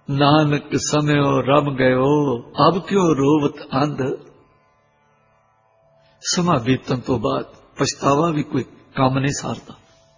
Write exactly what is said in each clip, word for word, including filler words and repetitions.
नानक समयो रम गयो अब क्यों रोवत अंध। समा बीतन तो बाद पछतावा भी कोई काम नहीं सारता।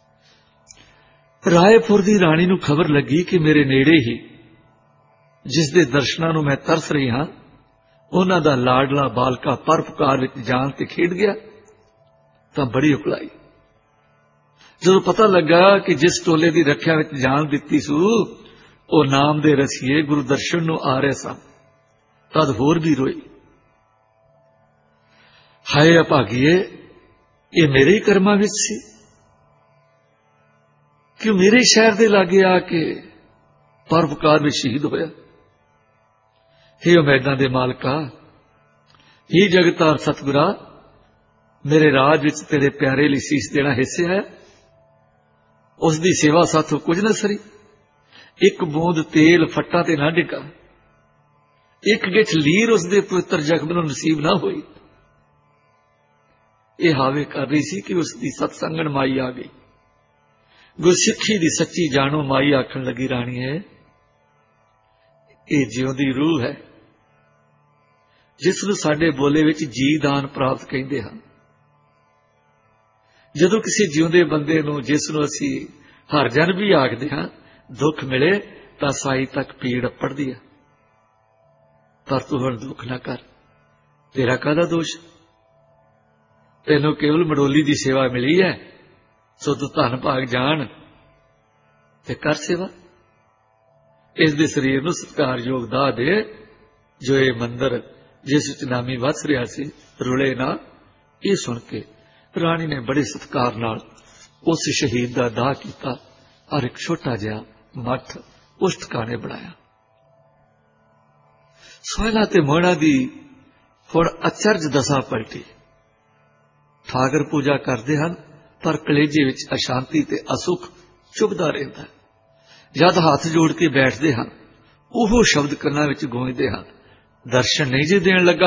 रायपुर दी राणी नूं खबर लगी कि मेरे नेड़े ही जिस दे दर्शनां नूं मैं तरस रही हां उन्हां दा लाडला बालका परोपकार विच जान ते खेड गया तां बड़ी उकलाई। जदों पता लगा कि जिस टोले दी रखिया विच जान दित्ती सू ओ नाम दे रसीए गुरु दर्शन नूं आ रहे सन तद होर भी रोई। हाय अभागीए ये मेरे ही कर्मां विच सी कि मेरे शहर दे लागे आके परोपकार में शहीद होया। हे उमैदां दे मालका, हे जगतार सतगुरा, मेरे राज विच तेरे प्यारे लई सीस देना हिस्से आया। उसदी सेवा साथों कुछ न सरी। एक बूंद तेल फट्टा ते ना डिगा, एक गिठ लीर उसदे पवित्र जख्म नूं नसीब ना होई। यह हावे कर रही सी कि उसदी सतसंगण माई आ गई। गुरसिक्खी दी सच्ची जानो माई आखन लगी, राणी है ये जिउंदी रूह है जिस नूं साडे बोले विच जी दान प्राप्त कहिंदे हन। जदों किसी जिउंदे बंदे नूं जिस नूं असीं हरजन भी आखदे हां दुख मिले तां साई तक पीड़ पड़दी है। पर तू हुण दुख ना कर, तेरा काहदा दोष? तैनूं केवल मडोली दी सेवा मिली है, सो तू धन भाग जान ते कर सेवा। इस दे शरीर नूं सत्कारयोग दाह दे जो ये मंदिर जिस विच नामी वस रहा सी रुले ना। ये सुन के राणी ने बड़े सत्कार नाल उस शहीद दा दाह कीता और एक छोटा जिहा मठ उस ठिकाने बनाया। सोहना ते मोहना दी हुण अचरज दशा पलटी। ठाकर पूजा करते हैं पर कलेजे विच अशांति ते असुख चुभदा रहिंदा है। जद हाथ जोड़ के बैठते हैं ओह शब्द कन्नां विच गूंजदे हैं, दर्शन नहीं जे देण लगा।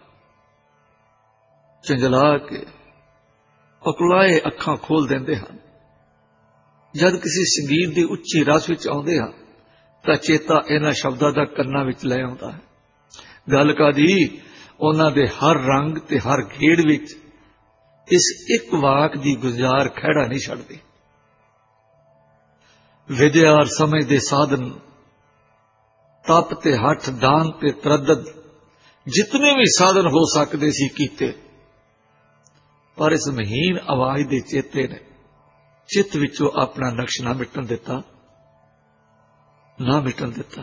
झंझला के अकुलाए अखां खोल देंदे हैं। जद किसी संगीत दी उच्ची रस विच आउंदे हैं तां चेता इन्हां शब्दां दा कन्नां विच ले आउंदा है। गल कादी उन्हां दे हर रंग ते हर घेड़ विच इस एक वाक दी गुजार खैड़ा नहीं छड़दी। विद्या और समझ दे साधन तप ते हठ दान ते तरद्दद जितने भी साधन हो सकते सी कीते, पर इस महीन आवाज दे चेते ने चित विचों अपना नक्श ना मिटन दिता ना मिटन दिता।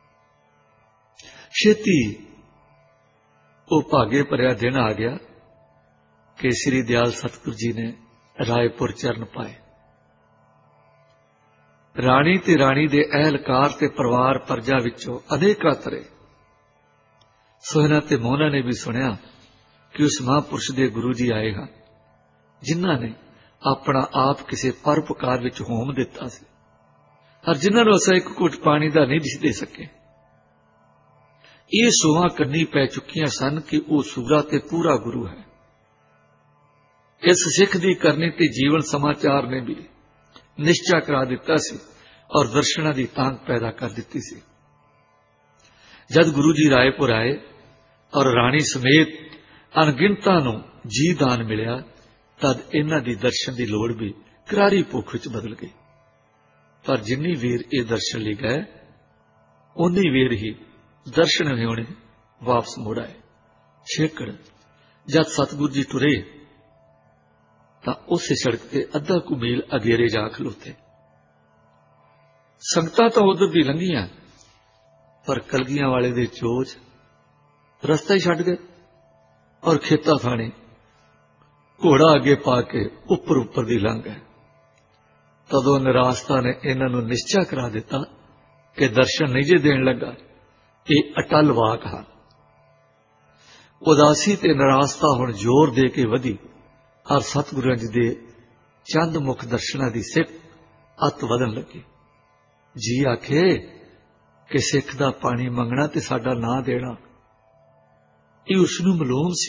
छेती वो भागे भरिया दिन आ गया कि श्री दयाल सतगुरु जी ने रायपुर चरण पाए। राणी ते राणी दे अहलकार ते परिवार प्रजा विचों अनेका तरे सोहना ते मोहना ने भी सुनिया कि उस महापुरुष दे गुरु जी आए हैं जिन्हां ने अपना आप किसी परोपकार विच होम दिता सी और जिन्हां नूं असां एक घुट पानी दा नहीं दे सके। ये सोहां कन्नी पै चुकियां सन कि वह सूरा ते पूरा गुरु है। इस सिख दी करनी ते जीवन समाचार ने भी निश्चय करा दिता सी और दर्शना दी तांग पैदा कर दी सी। जद गुरु जी रायपुर आए और राणी समेत अनगिनता नूं जी दान मिलिया तद इन्हां दी दर्शन दी लोड़ भी करारी भुख विच बदल गई। पर जिन्नी वीर ये दर्शन ले गए उन्नी वीर ही दर्शन होने वापस मुड़ आए। छेकड़ जद सतगुरु जी टुरे तां उस सड़क ते अद्धा कु मील अगेरे जा खलोते। संगतां तां उधर दी लंघियां पर कलगियां वाले दे चोज रस्ता ही छड्ड गए और खेता थाने घोड़ा अगे पा के उपर उपर दी लंघ गए। तदों निराशता ने इन्हां नूं निश्चय करा दिता कि दर्शन नहीं जे देण लगा, ये अटल वाक है। उदासी ते निराशता हुण जोर दे के वधी और सतगुरुआं जी दे चंद मुख दर्शनां दी सिक अत वधन लगी। जी आखे कि सिख दा पानी मंगना ते साडा नां देना ये उसनूं मलूम सी।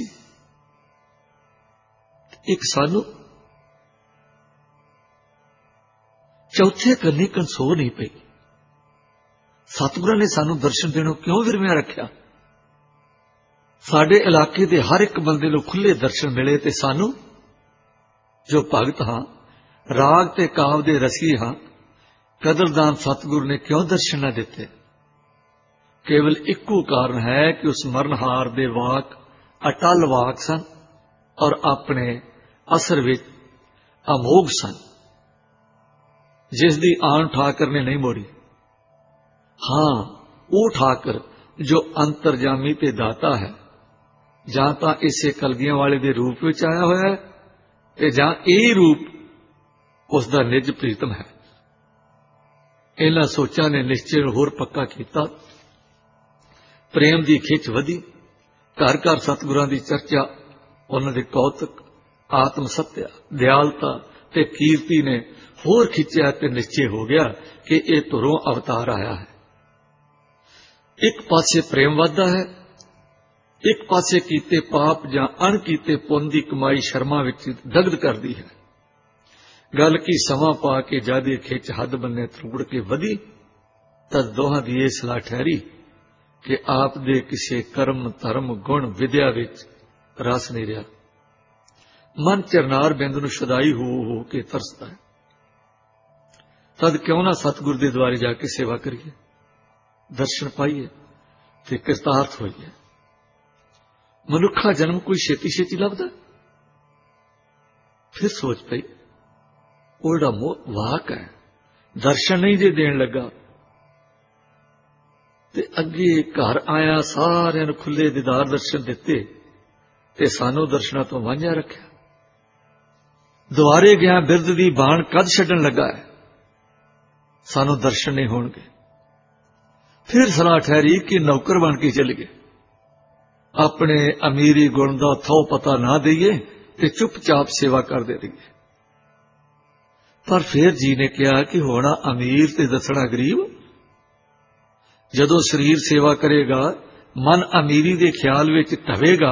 एक सानू चौथे कन्नी कंसोर नहीं पई। सतगुरां ने सानू दर्शन देणों क्यों विरमिया रखिया? साडे इलाके दे हर एक बंदे नूं खुले दर्शन मिले ते सानू जो भगत हाँ, राग ते काव दे रसी हाँ, कदरदान सतगुरु ने क्यों दर्शन न दिते? केवल इक्को कारण है कि उस मरणहार दे वाक अटल वाक सन और अपने असर विच अमोघ सन, जिसदी आन ठाकर ने नहीं मोड़ी। हां, वो ठाकर जो अंतरजामी ते दाता है, जां तां इसे कलगियां वाले दे रूप विच आया होया है ते जां यही रूप उसदा निज प्रीतम है। इन्हां सोचां ने निश्चय नूं होर पक्का कीता। प्रेम दी खिच वधी, घर घर सतगुरां दी चर्चा, उन्हां दे कौतक, आत्म सत्या, दयालता ते कीर्ति ने होर खिंचिया ते निश्चय हो गया कि यह धुरों अवतार आया है। एक पासे प्रेम वधदा है, एक पासे कीते पाप जां अणकीते पुन दी कमाई शर्मा विच दगद करदी है। गल की समा पा के जादे खिच हद बन्ने त्रुड़ के वधी, तद दोहां दी इह सलाह ठहरी कि आप दे किसे कर्म धर्म गुण विद्या विच रस नहीं रहा। मन चरनार बिंद नूं शदाई हो हो के तरसदा है। तद क्यों ना सतगुर दे द्वारे जाके सेवा करिए, दर्शन पाइए ते कृतार्थ होइए। मनुखा जन्म कोई छेती छेती लभदा? फिर सोच पई, ਉਹ ਜਿਹੜਾ ਵਾਕ है, दर्शन नहीं जे देन लगा ते अगे घर आया सारिਆਂ ਨੂੰ खुले दीदार दर्शन दिते ते सानू दर्शना तो वांझा रखिया। दुआरे गया बिरद दी बाण कद छड्डण लगा है, सानू दर्शन नहीं होणगे। फिर सलाह ठहरी कि नौकर बन के चल गए, अपने अमीरी गुण दा थौ पता ना दईए ते चुपचाप सेवा कर दे रहिए। पर फिर जी ने कहा कि होना अमीर ते दसना गरीब। जदों शरीर सेवा करेगा, मन अमीरी दे ख्याल विच ढवेगा,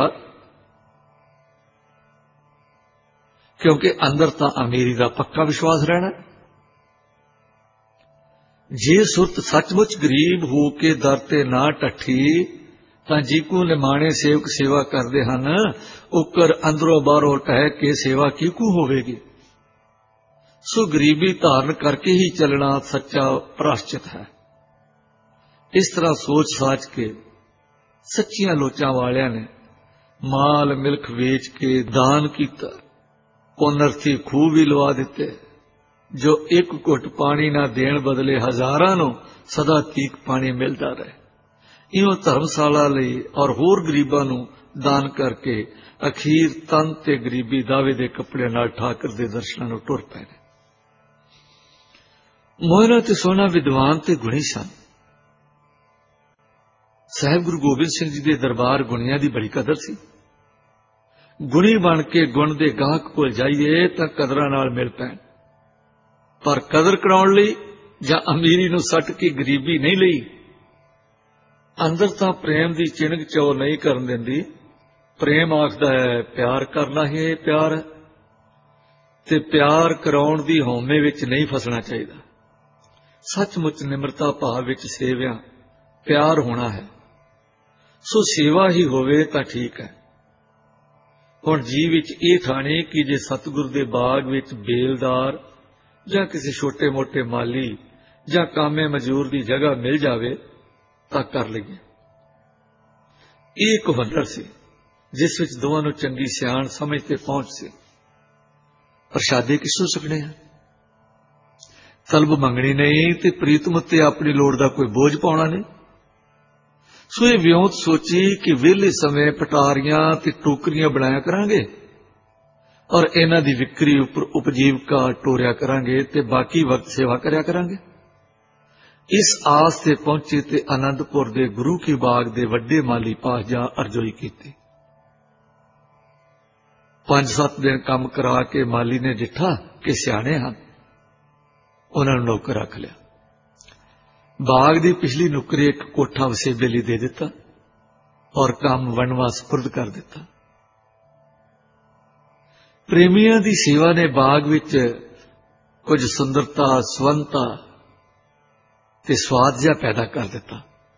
क्योंकि अंदर तां अमीरी दा पक्का विश्वास रहना। जे सुरत सचमुच गरीब हो के दर ते ना टठी, तां जीकू निमाणे सेवक सेवा करते हैं, उकर अंदरों बाहरों टह के सेवा कीकू होवेगी। सो गरीबी धारण करके ही चलना सच्चा प्राश्चित है। इस तरह सोच साच के सच्चियां लोचां वालियां ने माल मिल्ख वेच के दान किया, पुनर्थी खूह भी लवा दिते, जो एक घुट पानी ना देण बदले हजारां नूं सदा तीक पानी मिलता रहे। इहों धर्मशाला लई और होर गरीबां नूं दान करके अखीर तन ते गरीबी दावे दे कपड़े नाल ठाकर दे दर्शनां नूं टुर पए। मोहना ते सोहना विद्वान ते गुणी सन। साहिब गुरु गोबिंद सिंह जी दे दरबार गुणियां दी बड़ी कदर सी। गुणी बन के गुण दे गाहक कोल जाइए तां कदरां नाल मिल पैण, पर कदर कराउण लई जां अमीरी नूं सट के गरीबी नहीं लई। अंदर तां प्रेम दी चिणग चौ नहीं करन दिंदी। प्रेम आखदा है प्यार करना ही प्यार है, ते प्यार कराउण दी हौमे विच नहीं फसना चाहिदा। सचमुच निमरता भाव विच सेविया प्यार होना है, सो सेवा ही होवे तां ठीक है। हुण जी विच इह ठाणे कि जे सतगुर दे बाग विच बेलदार जां किसी छोटे मोटे माली जां कामे मजूर दी जगह मिल जावे तां कर लईए। इह इक हुनर सी जिस विच दोवां नूं चंगी सियाण समझ ते पहुंच सी। प्रशादे किसों सकने हैं, तलब मंगनी नहीं ते प्रीतम उत्ते अपनी लोड़ दा कोई बोझ पाउणा नहीं। सो ये विਉਂਤ सोची कि वेले समय पटारियां ते टोकरियां बनाया करांगे और इन्हां दी विक्री उपर उपजीविका टोरिया करांगे ते बाकी वक्त सेवा करया करांगे। इस आस ते पहुंचे ते आनंदपुर दे गुरु की बाग दे वड्डे माली पास जा अरजोई कीती। पांच सत्त दिन काम करा के माली ने डिठा कि सियाणे हन, उन्हां नूं नौकर रख लिया। बाग दी पिछली नुकरी एक कोठा वसेबे लई दे दिता और काम वणवा सपुर्द कर दिता। प्रेमियां दी सेवा ने बाग विच कुछ सुंदरता, स्वंता ते स्वाद जिहा पैदा कर दिता।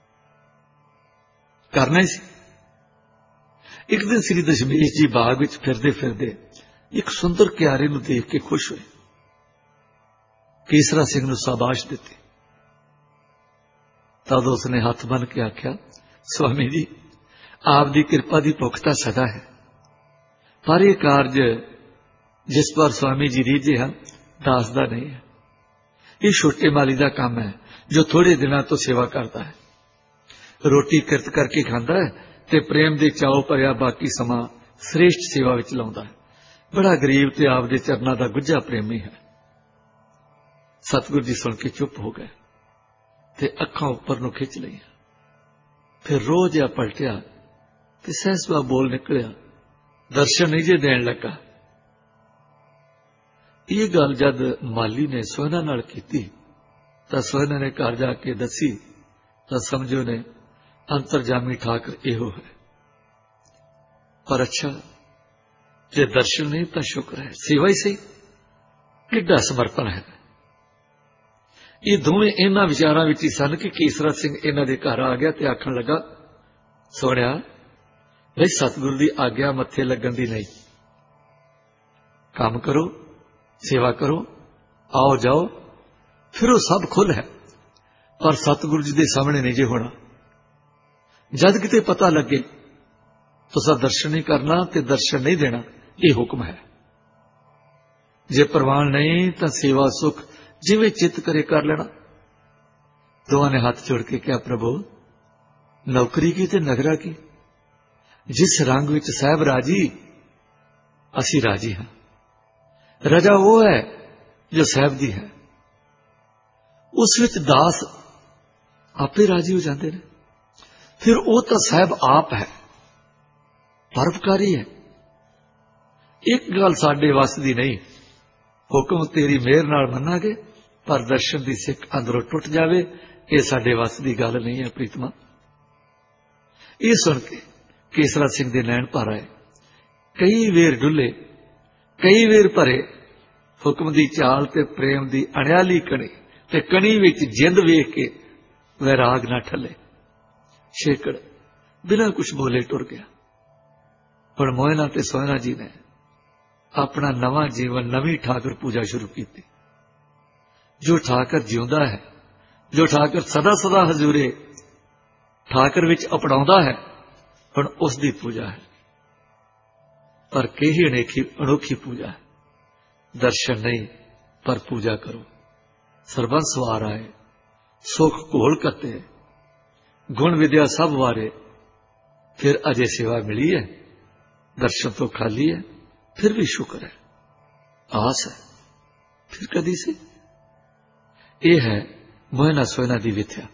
करना ही सी। एक दिन श्री दशमेश जी बाग विच फिरदे फिरदे एक सुंदर क्यारे नूं देख के खुश हुए। केसरा सिंह नूं शाबाश दिती। तद उसने हथ बन के आख्या, स्वामी जी आप दी कृपा दी भुख तां सदा है, पर यह कारज जिस पर स्वामी जी रीझे हैं दास दा नहीं है। ये छोटे माली का काम है जो थोड़े दिनों तो सेवा करता है, रोटी किरत करके खाता है ते प्रेम दे चाओ भरिया बाकी समा श्रेष्ठ सेवा विच लाउंदा है। बड़ा गरीब ते आप दे चरनां दा गुझा प्रेमी है। सतगुरु जी सुन के चुप हो गए ते अखां उपर नूं खिंच लईआं। फिर रोह जिहा पलटिया ते सहसवा बोल निकलिया, दर्शन नहीं जे देण लगा। ये गल जद माली ने सोहना नाल कीती तां सोहना ने घर जाके दसी तां समझो ने अंतरजामी ठाकर इहो है। पर अच्छा जे दर्शन नहीं तां शुक्र है, सेवा ही सही, किड्डा समर्पण है। ये दोवें इन्हां विचारां विच ही सन कि केसरा सिंह इन्हां दे घर आ गया ते आखण लगा, सोहणिया बई सतगुरु दी आग्या मत्थे लगन दी नहीं, काम करो सेवा करो आओ जाओ फिरो सब खुल है, पर सतगुरु जी दे सामने नहीं जे होना। जद किते पता लगे तुसा दर्शन नहीं करना ते दर्शन नहीं देना, ये हुक्म है। जे प्रवान नहीं तो सेवा सुख जिवें चित करे कर लेना। दोवां ने हाथ जोड़ के कहा, प्रभु नौकरी की ते नगरा की, जिस रंग विच साहब राजी असी राजी हां। रजा वो है जो साहब दी है, उस विच दास आपे राजी हो जाते हैं। फिर वो तो साहब आप है, परोपकारी है। एक गल साडे वस दी नहीं, हुक्म तेरी मेहर नाल मन्नांगे, पर दर्शन दी सिक अंदरों टुट जावे ये साडे वस दी गल नहीं है। प्रीतमा ये सुन के केसरा सिंह दे नैन भर आए। कई वेर डुले कई वेर भरे, हुक्म दी चाल ते प्रेम दी अणियाली कणी ते कणी विच जिंद वेख के वैराग ना ठले। शेकड़ बिना कुछ बोले टुर गया। पर मोहना ते सोहना जी ने अपना नवा जीवन नवी ठाकर पूजा शुरू की। जो ठाकर जिउंदा है, जो ठाकर सदा सदा हजूरे ठाकर विच अपनाउंदा है, हुण उस दी पूजा है। पर केही अनेखी अनोखी पूजा है। दर्शन नहीं पर पूजा करो। सरबंस वार आए सुख घोल कते, गुण विद्या सब वारे, फिर अजे सेवा मिली है, दर्शन तो खाली है, फिर भी शुक्र है, आस है, फिर कदी से। यह है मोहना सोहना दी विथया।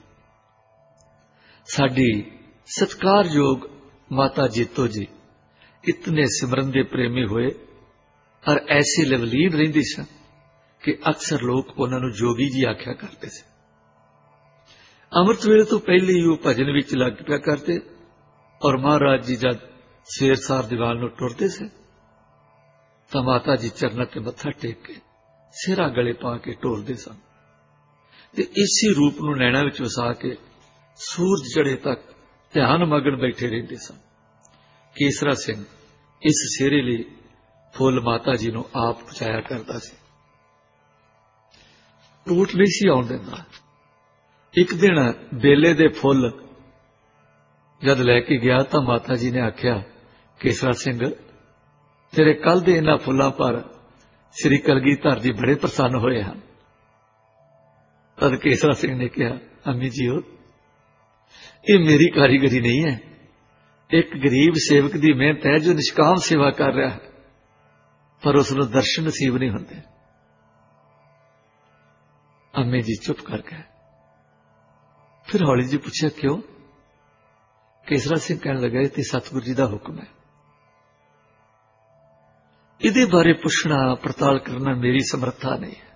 साडी सत्कारयोग माता जीतो जी इतने सिमरन दे प्रेमी हुए और ऐसी लवलीन रहिंदी सन कि अक्सर लोग उन्होंने जोगी जी आख्या करते थे। अमृत वेले तो पहले ही वो भजन विच लग पिया करते और महाराज जी जब शेर सार दीवान नूं टुरदे से तो माता जी चरणों ते मत्था टेक के सिरा गले पा के टोरदे सन ते इसी रूप नूं नैणा विच वसा के सूरज चढ़े तक ध्यान मगन बैठे रहिंदे सन। केसरा सिंह इस सेरे लिए फुल माता जी नूं आप पहुंचाया करता सी, टूट नहीं सी आउण दिंदा। एक दिन बेले दे फुल जद लैके गया तो माता जी ने आख्या, केसरा सिंह तेरे कल दे इन्हां फुल्लां पर श्री कलगीधर जी बड़े प्रसन्न होए हैं। तद केसरा सिंह ने कहा, अम्मी जी हो ये मेरी कारीगरी नहीं है, एक गरीब सेवक की मेहनत है जो निष्काम सेवा कर रहा है, पर उसनूं दर्शन नसीब नहीं होंदे। अम्मी जी चुप कर गए। फिर हौली जी पूछा, क्यों? केसरा सिंह कहने लगा, ये सतगुरु जी का हुक्म है, इहदे बारे पुछना पड़ताल करना मेरी समर्था नहीं है।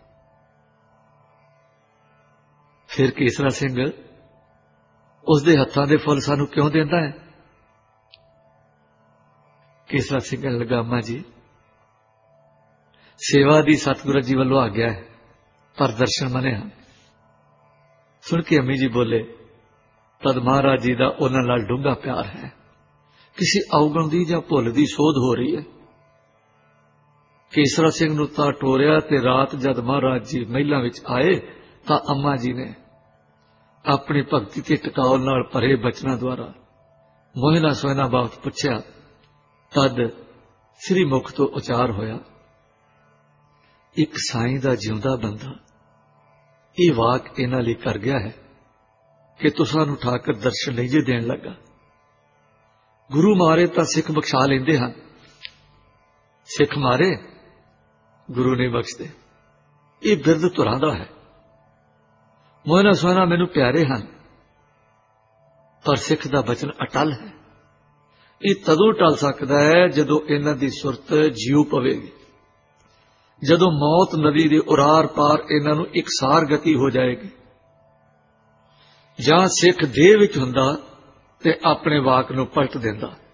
फिर केसरा सिंह उसके हत्थां दे फुल सानू क्यों देंदा है? केसरा सिंह कहने लगा, अम्मा जी सेवा दी सतगुरु जी वालों आग्या है, पर दर्शन मने हैं। ਸੁਣ ਕੇ ਅੰਮੀ ਜੀ ਬੋਲੇ, ਤਦ ਮਹਾਰਾਜ ਜੀ ਦਾ ਉਹਨਾਂ ਨਾਲ ਡੂੰਘਾ ਪਿਆਰ ਹੈ। ਕਿਸੇ ਔਗਣ ਦੀ ਜਾਂ ਭੁੱਲ ਦੀ ਸੋਧ ਹੋ ਰਹੀ ਹੈ। ਕੇਸਰਾ ਸਿੰਘ ਨੂੰ ਤਾਂ ਟੋਰਿਆ ਤੇ ਰਾਤ ਜਦ ਮਹਾਰਾਜ ਜੀ ਮਹਿਲਾਂ ਵਿੱਚ ਆਏ ਤਾਂ ਅੰਮਾ ਜੀ ਨੇ ਆਪਣੀ ਭਗਤੀ ਤੇ ਟਿਕਾਉ ਨਾਲ ਭਰੇ ਬਚਨਾਂ ਦੁਆਰਾ ਮੋਹਿਨਾ ਸੋਹਿਨਾ ਬਾਬਤ ਪੁੱਛਿਆ। ਤਦ ਸ੍ਰੀ ਮੁਖ ਤੋਂ ਉਚਾਰ ਹੋਇਆ, ਇੱਕ ਸਾਈਂ ਦਾ ਜਿਉਂਦਾ ਬੰਦਾ ਇਹ ਵਾਕ ਇਹਨਾਂ ਲਈ ਕਰ ਗਿਆ ਹੈ ਕਿ ਤੁਸਾਂ ਨੂੰ ਠਾਕਰ ਦਰਸ਼ਨ ਨਹੀਂ ਜੇ ਦੇਣ ਲੱਗਾ। ਗੁਰੂ ਮਾਰੇ ਤਾਂ ਸਿੱਖ ਬਖਸ਼ਾ ਲੈਂਦੇ ਹਨ, ਸਿੱਖ ਮਾਰੇ ਗੁਰੂ ਨਹੀਂ ਬਖਸ਼ਦੇ। ਇਹ ਬਿਰਧ ਧੁਰਾਂ ਦਾ ਹੈ। ਮੋਹਨਾ ਸੋਹਣਾ ਮੈਨੂੰ ਪਿਆਰੇ ਹਨ, ਪਰ ਸਿੱਖ ਦਾ ਬਚਨ ਅਟਲ ਹੈ। ਇਹ ਤਦੋਂ ਟਲ ਸਕਦਾ ਹੈ ਜਦੋਂ ਇਹਨਾਂ ਦੀ ਸੁਰਤ ਜਿਉ ਪਵੇਗੀ, ਜਦੋਂ ਮੌਤ ਨਦੀ ਦੇ ਉਰਾਰ ਪਾਰ ਇਹਨਾਂ ਨੂੰ ਇਕਸਾਰ ਗਤੀ ਹੋ ਜਾਏਗੀ। ਜਾਂ ਸਿੱਖ ਦੇਹ ਵਿੱਚ ਹੁੰਦਾ ਤੇ ਆਪਣੇ ਵਾਕ ਨੂੰ ਪਲਟ ਦਿੰਦਾ।